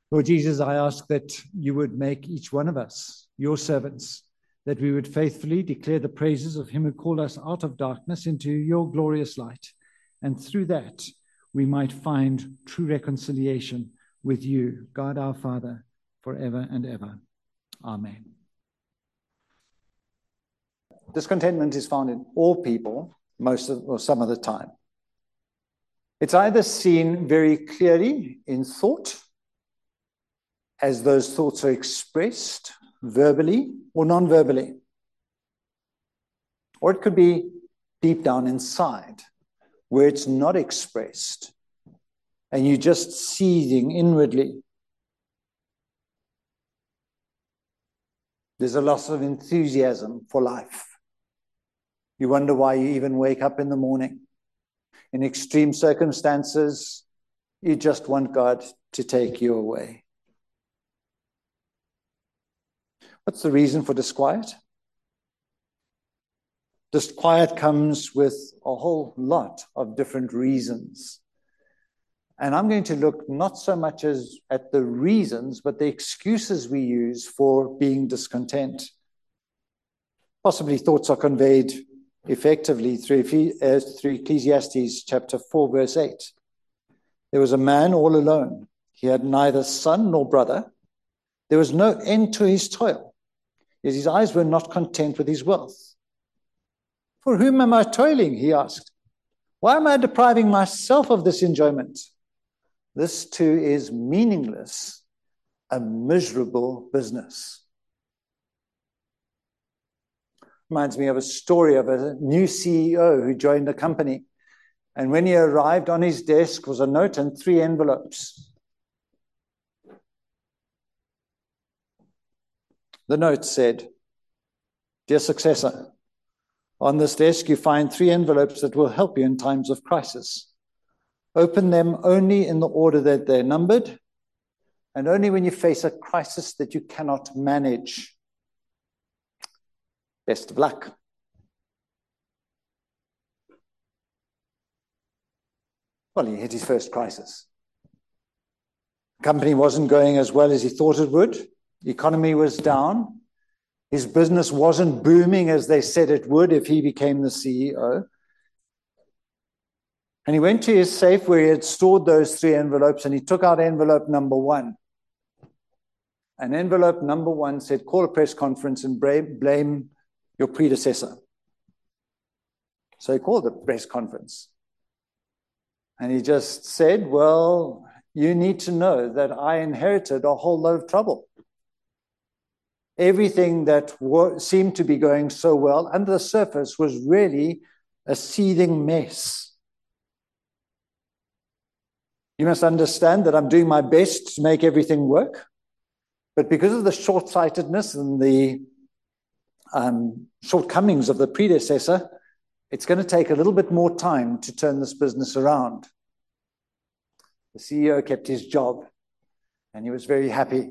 Lord Jesus, I ask that you would make each one of us your servants, that we would faithfully declare the praises of him who called us out of darkness into your glorious light. And through that, we might find true reconciliation with you, God our Father, forever and ever. Amen. Discontentment is found in all people, some of the time. It's either seen very clearly in thought, as those thoughts are expressed verbally or non-verbally. Or it could be deep down inside, where it's not expressed, and you're just seething inwardly. There's a loss of enthusiasm for life. You wonder why you even wake up in the morning. In extreme circumstances, you just want God to take you away. What's the reason for disquiet? Disquiet comes with a whole lot of different reasons. And I'm going to look not so much as at the reasons, but the excuses we use for being discontent. Possibly thoughts are conveyed effectively through Ecclesiastes chapter 4, verse 8. There was a man all alone. He had neither son nor brother. There was no end to his toil, yet his eyes were not content with his wealth. For whom am I toiling? He asked. Why am I depriving myself of this enjoyment? This too is meaningless, a miserable business. Reminds me of a story of a new CEO who joined a company. And when he arrived, on his desk was a note and 3 envelopes. The note said, "Dear successor, on this desk you find 3 envelopes that will help you in times of crisis. Open them only in the order that they're numbered, and only when you face a crisis that you cannot manage. Best of luck." Well, he hit his first crisis. The company wasn't going as well as he thought it would. The economy was down. His business wasn't booming as they said it would if he became the CEO. And he went to his safe where he had stored those 3 envelopes, and he took out envelope number 1. And envelope number 1 said, "Call a press conference and blame your predecessor." So he called a press conference. And he just said, "Well, you need to know that I inherited a whole load of trouble. Everything that seemed to be going so well under the surface was really a seething mess. You must understand that I'm doing my best to make everything work, but because of the short-sightedness and the shortcomings of the predecessor, it's going to take a little bit more time to turn this business around." The CEO kept his job, and he was very happy.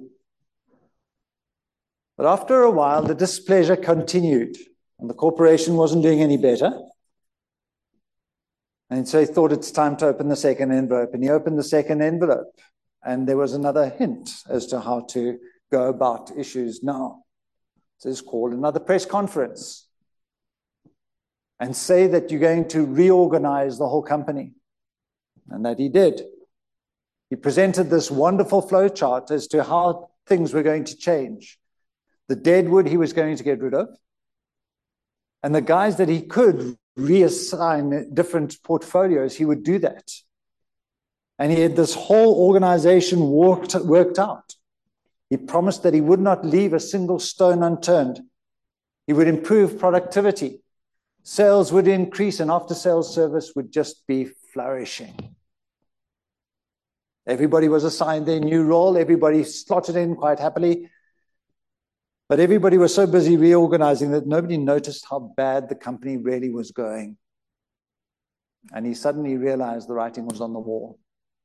But after a while, the displeasure continued, and the corporation wasn't doing any better. And so he thought it's time to open the second envelope. And he opened the second envelope, and there was another hint as to how to go about issues now. So he's called another press conference and say that you're going to reorganize the whole company. And that he did. He presented this wonderful flow chart as to how things were going to change. The deadwood he was going to get rid of. And the guys that he could reassign different portfolios, he would do that. And he had this whole organization worked out. He promised that he would not leave a single stone unturned. He would improve productivity. Sales would increase, and after-sales service would just be flourishing. Everybody was assigned their new role. Everybody slotted in quite happily. But everybody was so busy reorganizing that nobody noticed how bad the company really was going. And he suddenly realized the writing was on the wall.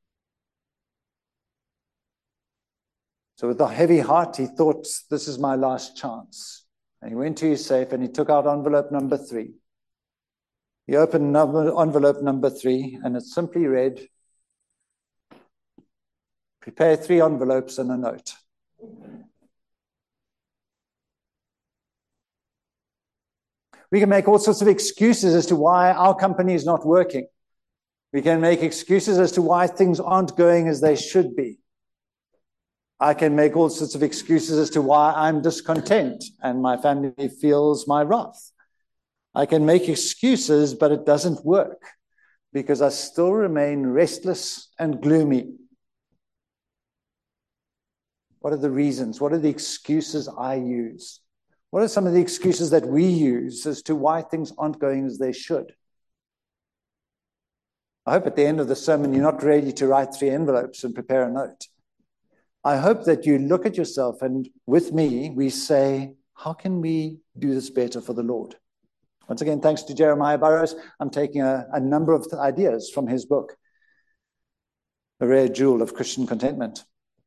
So with a heavy heart, he thought, this is my last chance. And he went to his safe and he took out envelope number 3. He opened envelope number 3, and it simply read, Prepare 3 envelopes and a note. We can make all sorts of excuses as to why our company is not working. We can make excuses as to why things aren't going as they should be. I can make all sorts of excuses as to why I'm discontent and my family feels my wrath. I can make excuses, but it doesn't work because I still remain restless and gloomy. What are the reasons? What are the excuses I use? What are some of the excuses that we use as to why things aren't going as they should? I hope at the end of the sermon you're not ready to write 3 envelopes and prepare a note. I hope that you look at yourself and with me we say, how can we do this better for the Lord? Once again, thanks to Jeremiah Burroughs, I'm taking a number of ideas from his book, A Rare Jewel of Christian Contentment.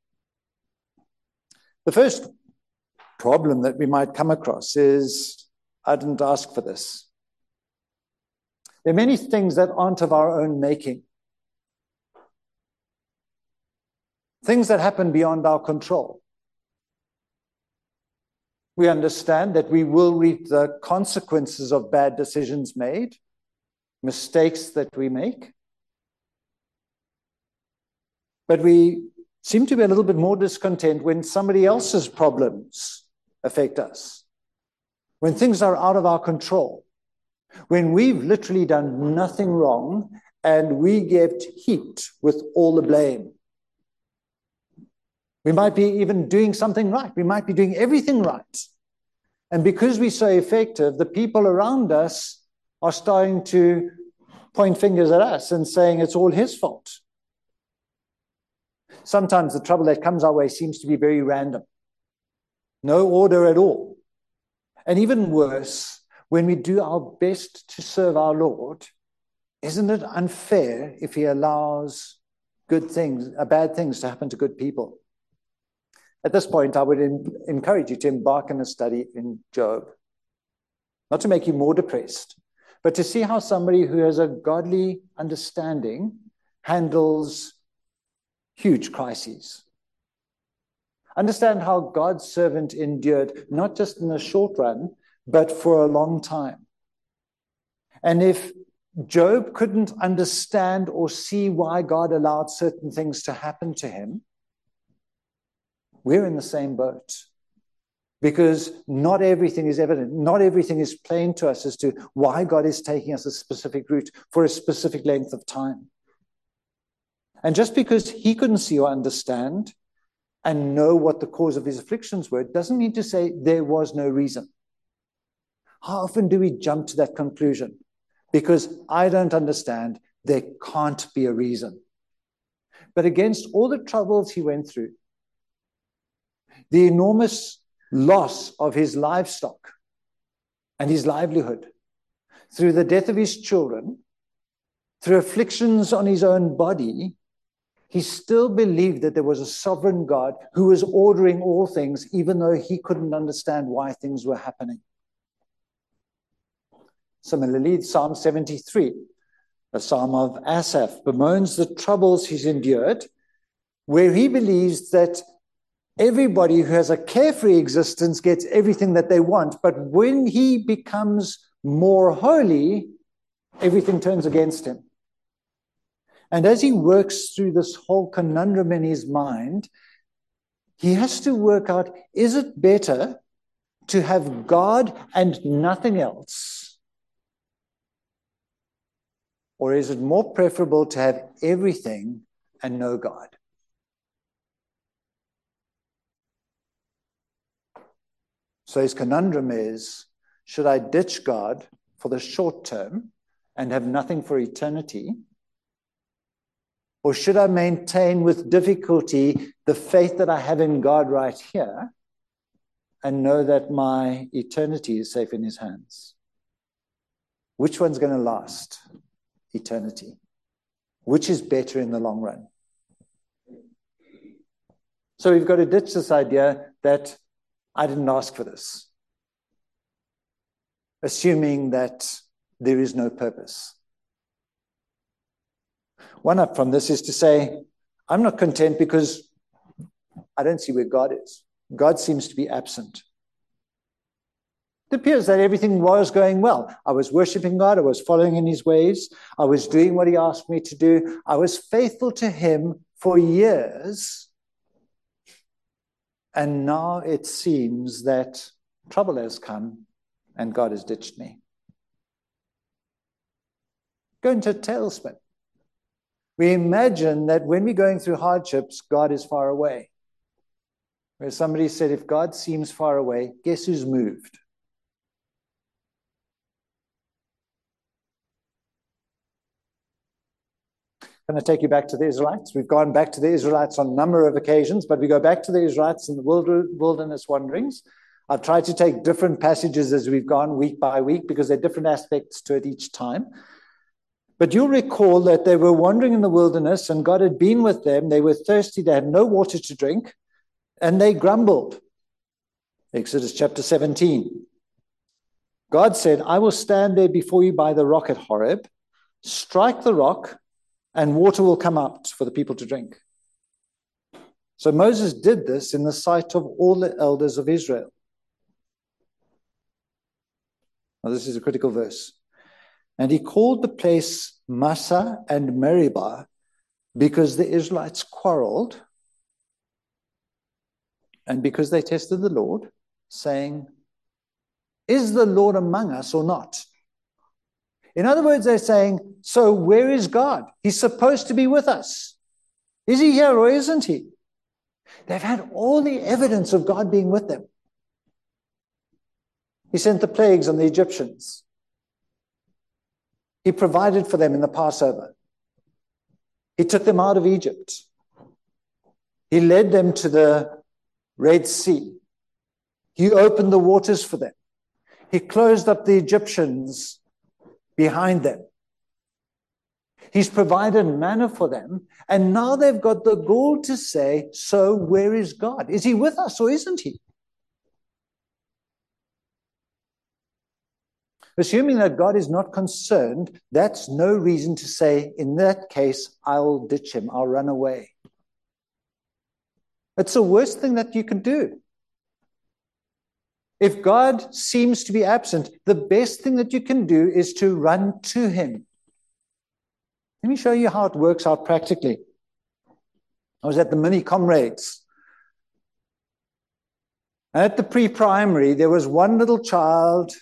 The first problem that we might come across is, I didn't ask for this. There are many things that aren't of our own making. Things that happen beyond our control. We understand that we will reap the consequences of bad decisions made, mistakes that we make. But we seem to be a little bit more discontent when somebody else's problems affect us, when things are out of our control, when we've literally done nothing wrong and we get heaped with all the blame. We might be even doing something right. We might be doing everything right. And because we're so effective, the people around us are starting to point fingers at us and saying it's all his fault. Sometimes the trouble that comes our way seems to be very random. No order at all. And even worse, when we do our best to serve our Lord, isn't it unfair if he allows bad things to happen to good people? At this point, I would encourage you to embark on a study in Job. Not to make you more depressed, but to see how somebody who has a godly understanding handles huge crises. Understand how God's servant endured, not just in the short run, but for a long time. And if Job couldn't understand or see why God allowed certain things to happen to him, we're in the same boat. Because not everything is evident. Not everything is plain to us as to why God is taking us a specific route for a specific length of time. And just because he couldn't see or understand and know what the cause of his afflictions were, doesn't mean to say there was no reason. How often do we jump to that conclusion? Because I don't understand, there can't be a reason. But against all the troubles he went through, the enormous loss of his livestock and his livelihood, through the death of his children, through afflictions on his own body, he still believed that there was a sovereign God who was ordering all things, even though he couldn't understand why things were happening. Similarly, Psalm 73, a psalm of Asaph, bemoans the troubles he's endured, where he believes that everybody who has a carefree existence gets everything that they want, but when he becomes more holy, everything turns against him. And as he works through this whole conundrum in his mind, he has to work out, is it better to have God and nothing else? Or is it more preferable to have everything and no God? So his conundrum is, should I ditch God for the short term and have nothing for eternity? Or should I maintain with difficulty the faith that I have in God right here and know that my eternity is safe in his hands? Which one's going to last? Eternity. Which is better in the long run? So we've got to ditch this idea that I didn't ask for this, assuming that there is no purpose. One up from this is to say, I'm not content because I don't see where God is. God seems to be absent. It appears that everything was going well. I was worshiping God. I was following in his ways. I was doing what he asked me to do. I was faithful to him for years. And now it seems that trouble has come and God has ditched me. Go into a tailspin. We imagine that when we're going through hardships, God is far away. Where somebody said, if God seems far away, guess who's moved? I'm going to take you back to the Israelites. We've gone back to the Israelites on a number of occasions, but we go back to the Israelites in the wilderness wanderings. I've tried to take different passages as we've gone week by week because there are different aspects to it each time. But you'll recall that they were wandering in the wilderness and God had been with them. They were thirsty. They had no water to drink and they grumbled. Exodus chapter 17. God said, I will stand there before you by the rock at Horeb, strike the rock, and water will come out for the people to drink. So Moses did this in the sight of all the elders of Israel. Now, this is a critical verse. And he called the place Massah and Meribah because the Israelites quarreled and because they tested the Lord, saying, is the Lord among us or not? In other words, they're saying, so where is God? He's supposed to be with us. Is he here or isn't he? They've had all the evidence of God being with them. He sent the plagues on the Egyptians. He provided for them in the Passover. He took them out of Egypt. He led them to the Red Sea. He opened the waters for them. He closed up the Egyptians behind them. He's provided manna for them, and now they've got the gall to say, so where is God? Is he with us or isn't he? Assuming that God is not concerned, that's no reason to say, in that case, I'll ditch him, I'll run away. It's the worst thing that you can do. If God seems to be absent, the best thing that you can do is to run to him. Let me show you how it works out practically. I was at the Mini Comrades. And at the pre-primary, there was one little child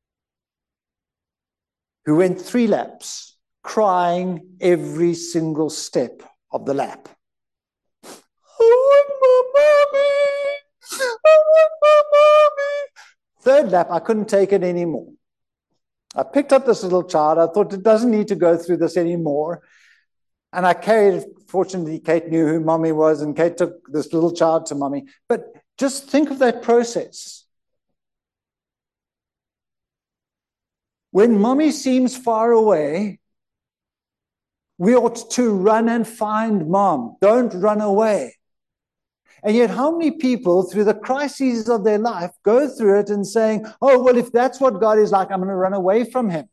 who went 3 laps, crying every single step of the lap. I want my mommy! I want my mommy! 3rd lap, I couldn't take it anymore. I picked up this little child. I thought it doesn't need to go through this anymore. And I carried it. Fortunately, Kate knew who mommy was, and Kate took this little child to mommy. But just think of that process. When mommy seems far away, we ought to run and find mom. Don't run away. And yet, how many people, through the crises of their life, go through it and saying, oh, well, if that's what God is like, I'm going to run away from him.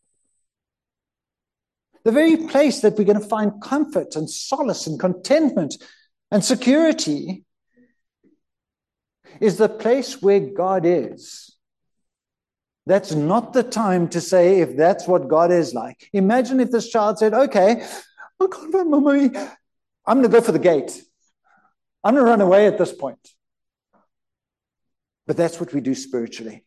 The very place that we're going to find comfort and solace and contentment and security is the place where God is. That's not the time to say if that's what God is like. Imagine if this child said, okay, I can't find my mommy. I'm going to go for the gate. I'm going to run away at this point. But that's what we do spiritually.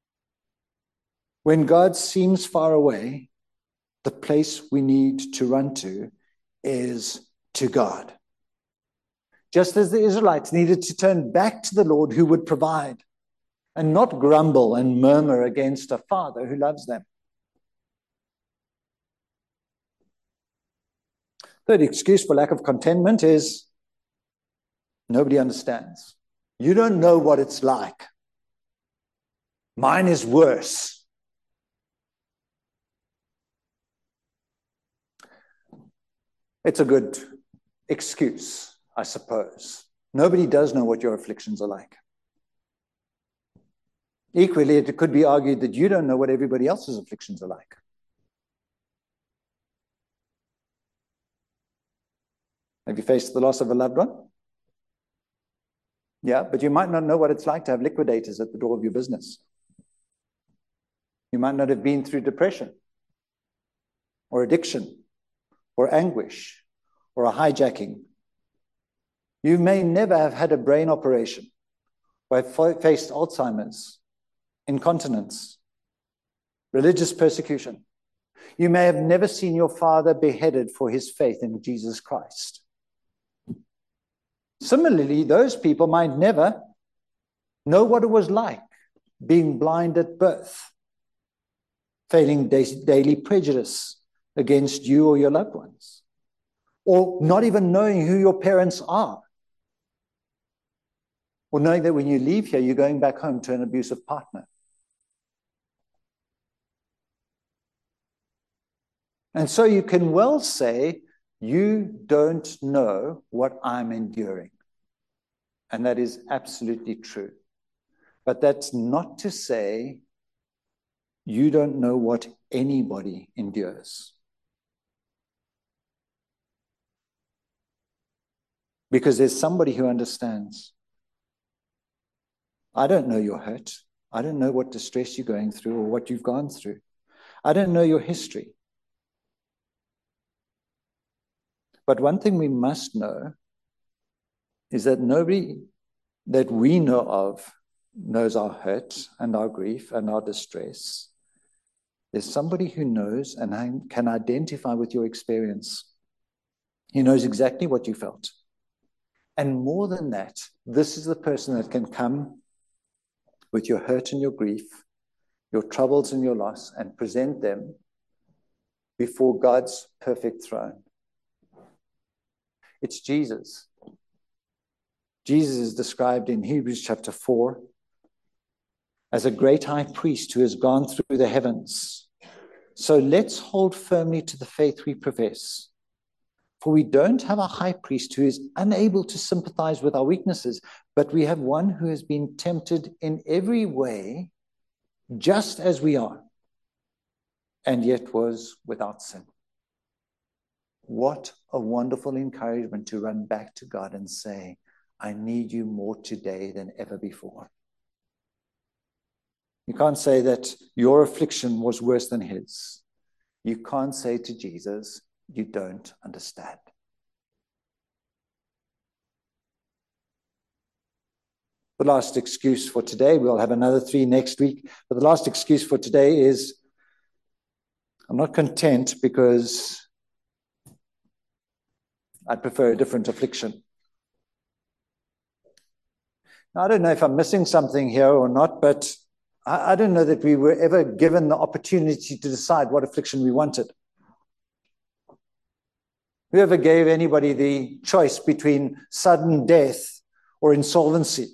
When God seems far away, the place we need to run to is to God. Just as the Israelites needed to turn back to the Lord who would provide and not grumble and murmur against a father who loves them. Third excuse for lack of contentment is nobody understands. You don't know what it's like. Mine is worse. It's a good excuse, I suppose. Nobody does know what your afflictions are like. Equally, it could be argued that you don't know what everybody else's afflictions are like. Have you faced the loss of a loved one? Yeah, but you might not know what it's like to have liquidators at the door of your business. You might not have been through depression or addiction or anguish or a hijacking. You may never have had a brain operation or have faced Alzheimer's, incontinence, religious persecution. You may have never seen your father beheaded for his faith in Jesus Christ. Similarly, those people might never know what it was like being blind at birth, feeling daily prejudice against you or your loved ones, or not even knowing who your parents are, or knowing that when you leave here, you're going back home to an abusive partner. And so you can well say, you don't know what I'm enduring. And that is absolutely true. But that's not to say you don't know what anybody endures. Because there's somebody who understands. I don't know your hurt. I don't know what distress you're going through or what you've gone through. I don't know your history. But one thing we must know is that nobody that we know of knows our hurt and our grief and our distress. There's somebody who knows and can identify with your experience. He knows exactly what you felt. And more than that, this is the person that can come with your hurt and your grief, your troubles and your loss, and present them before God's perfect throne. It's Jesus. Jesus is described in Hebrews chapter 4 as a great high priest who has gone through the heavens. So let's hold firmly to the faith we profess. For we don't have a high priest who is unable to sympathize with our weaknesses, but we have one who has been tempted in every way, just as we are, and yet was without sin. What a wonderful encouragement to run back to God and say, I need you more today than ever before. You can't say that your affliction was worse than his. You can't say to Jesus, you don't understand. The last excuse for today, we'll have another 3 next week, but the last excuse for today is, I'm not content because I'd prefer a different affliction. Now, I don't know if I'm missing something here or not, but I don't know that we were ever given the opportunity to decide what affliction we wanted. Whoever gave anybody the choice between sudden death or insolvency?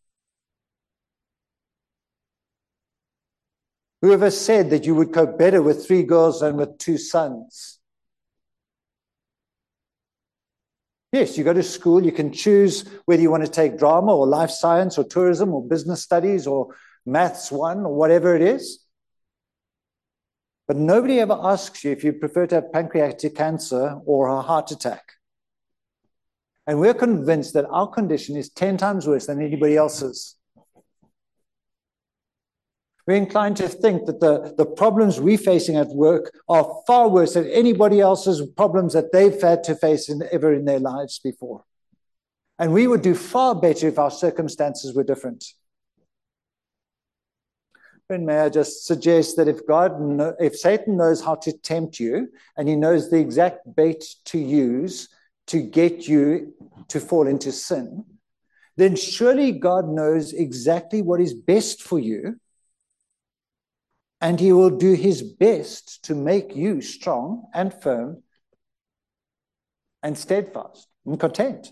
Whoever said that you would cope better with 3 girls than with 2 sons? Yes, you go to school, you can choose whether you want to take drama or life science or tourism or business studies or maths 1 or whatever it is. But nobody ever asks you if you prefer to have pancreatic cancer or a heart attack. And we're convinced that our condition is 10 times worse than anybody else's. We're inclined to think that the problems we're facing at work are far worse than anybody else's problems that they've had to face ever in their lives before. And we would do far better if our circumstances were different. And may I just suggest that if Satan knows how to tempt you, and he knows the exact bait to use to get you to fall into sin, then surely God knows exactly what is best for you, and he will do his best to make you strong and firm and steadfast and content.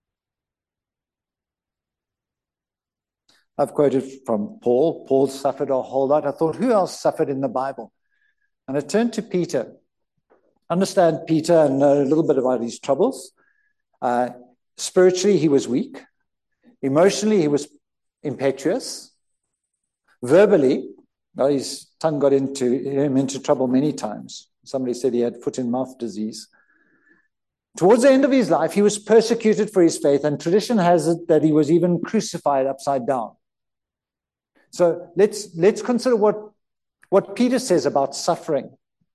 I've quoted from Paul. Paul suffered a whole lot. I thought, who else suffered in the Bible? And I turned to Peter. Understand Peter and know a little bit about his troubles. Spiritually, he was weak. Emotionally, he was impetuous. Verbally, his tongue got into trouble many times. Somebody said he had foot and mouth disease. Towards the end of his life, he was persecuted for his faith, and tradition has it that he was even crucified upside down. So let's consider what Peter says about suffering.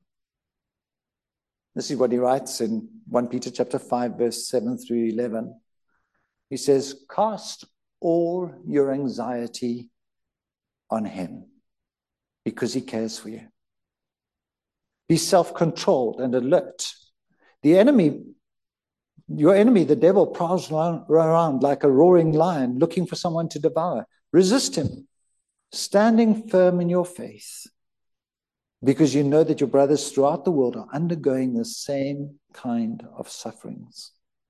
This is what he writes in 1 Peter chapter 5, verse 7 through 11. He says, cast all your anxiety on him because he cares for you. Be self-controlled and alert. Your enemy, the devil, prowls around like a roaring lion looking for someone to devour. Resist him, standing firm in your faith, because you know that your brothers throughout the world are undergoing the same kind of sufferings.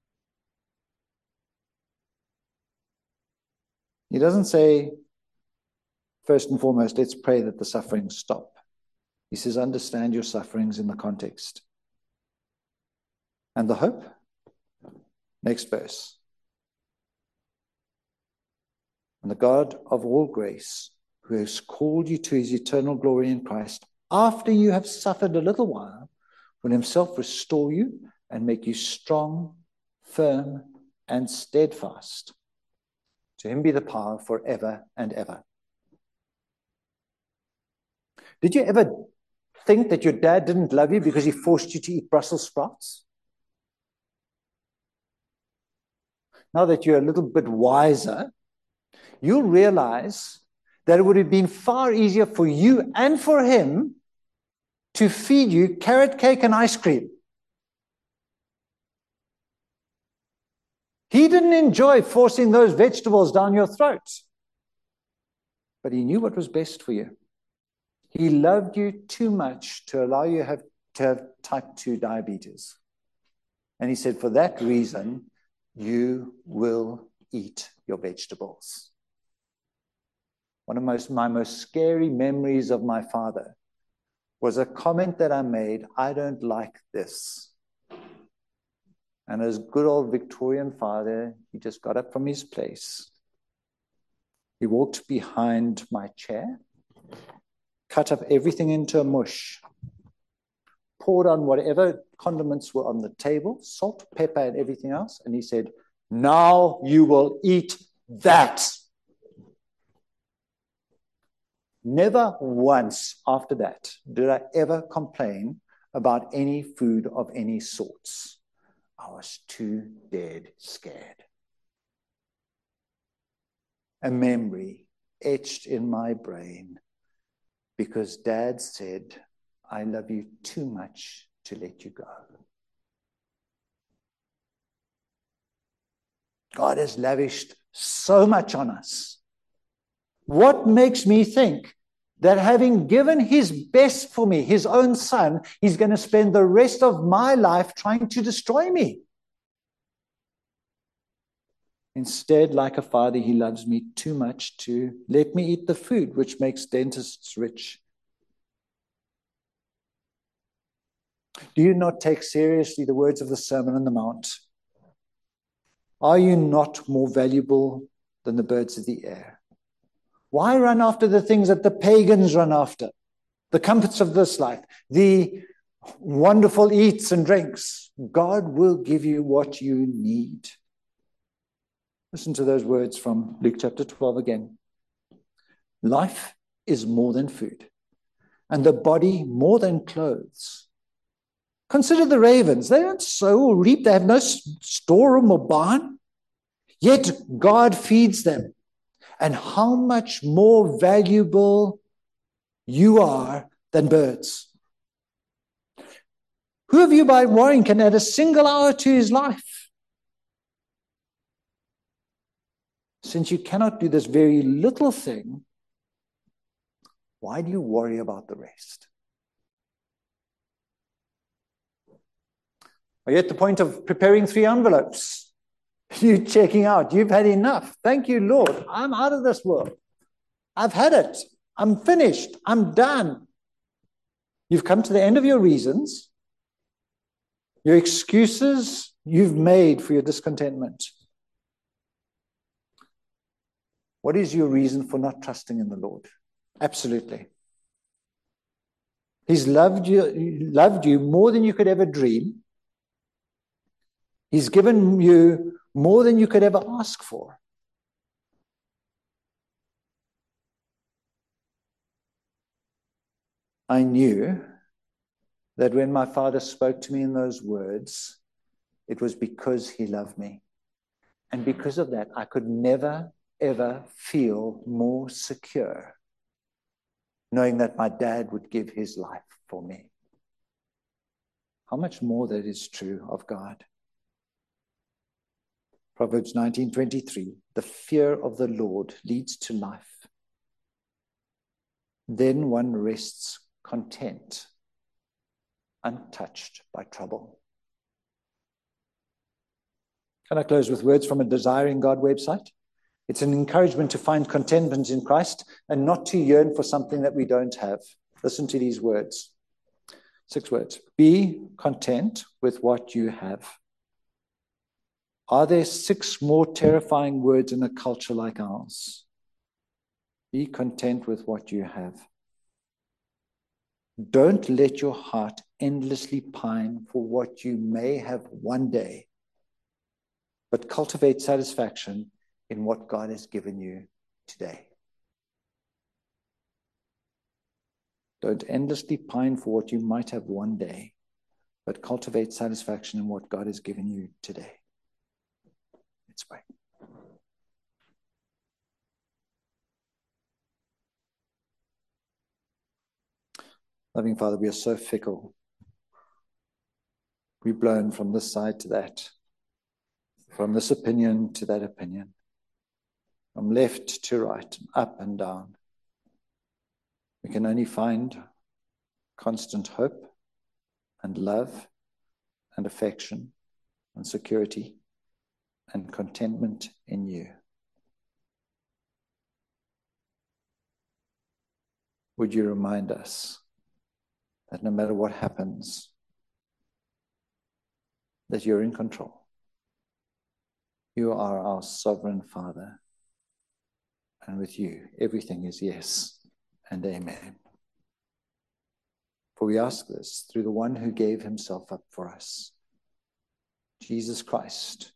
He doesn't say, first and foremost, let's pray that the sufferings stop. He says, understand your sufferings in the context. And the hope? Next verse. And the God of all grace, who has called you to his eternal glory in Christ, after you have suffered a little while, will himself restore you and make you strong, firm, and steadfast. To him be the power forever and ever. Did you ever think that your dad didn't love you because he forced you to eat Brussels sprouts? Now that you're a little bit wiser, you'll realize that it would have been far easier for you and for him to feed you carrot cake and ice cream. He didn't enjoy forcing those vegetables down your throat, but he knew what was best for you. He loved you too much to allow you to have type 2 diabetes. And he said, for that reason, you will eat your vegetables. One of my most scary memories of my father was a comment that I made, I don't like this. And as good old Victorian father, he just got up from his place. He walked behind my chair, cut up everything into a mush, poured on whatever condiments were on the table, salt, pepper, and everything else. And he said, now you will eat that. Never once after that did I ever complain about any food of any sorts. I was too dead scared. A memory etched in my brain because Dad said, I love you too much to let you go. God has lavished so much on us. What makes me think that having given his best for me, his own son, he's going to spend the rest of my life trying to destroy me? Instead, like a father, he loves me too much to let me eat the food which makes dentists rich. Do you not take seriously the words of the Sermon on the Mount? Are you not more valuable than the birds of the air? Why run after the things that the pagans run after? The comforts of this life, the wonderful eats and drinks. God will give you what you need. Listen to those words from Luke chapter 12 again. Life is more than food, and the body more than clothes. Consider the ravens. They don't sow or reap. They have no storeroom or barn. Yet God feeds them. And how much more valuable you are than birds. Who of you by worrying can add a single hour to his life? Since you cannot do this very little thing, why do you worry about the rest? Are you at the point of preparing 3 envelopes? You checking out. You've had enough. Thank you, Lord. I'm out of this world. I've had it. I'm finished. I'm done. You've come to the end of your reasons, your excuses you've made for your discontentment. What is your reason for not trusting in the Lord? Absolutely. He's loved you more than you could ever dream. He's given you more than you could ever ask for. I knew that when my Father spoke to me in those words, it was because he loved me. And because of that, I could never, ever feel more secure knowing that my dad would give his life for me. How much more that is true of God. Proverbs 19:23, the fear of the Lord leads to life. Then one rests content, untouched by trouble. Can I close with words from a Desiring God website? It's an encouragement to find contentment in Christ and not to yearn for something that we don't have. Listen to these words. 6 words. Be content with what you have. Are there 6 more terrifying words in a culture like ours? Be content with what you have. Don't let your heart endlessly pine for what you may have one day, but cultivate satisfaction in what God has given you today. Don't endlessly pine for what you might have one day, but cultivate satisfaction in what God has given you today. Let's pray. Loving Father, we are so fickle. We're blown from this side to that, from this opinion to that opinion, from left to right, up and down. We can only find constant hope and love and affection and security and contentment in you. Would you remind us that no matter what happens, that you're in control. You are our sovereign Father. And with you, everything is yes and amen. For we ask this through the one who gave himself up for us, Jesus Christ,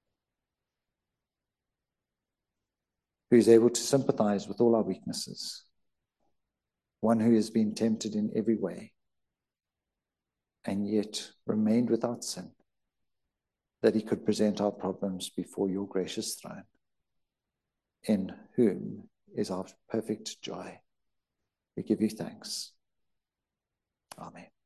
who is able to sympathize with all our weaknesses, one who has been tempted in every way, and yet remained without sin, that he could present our problems before your gracious throne, in whom is our perfect joy. We give you thanks. Amen.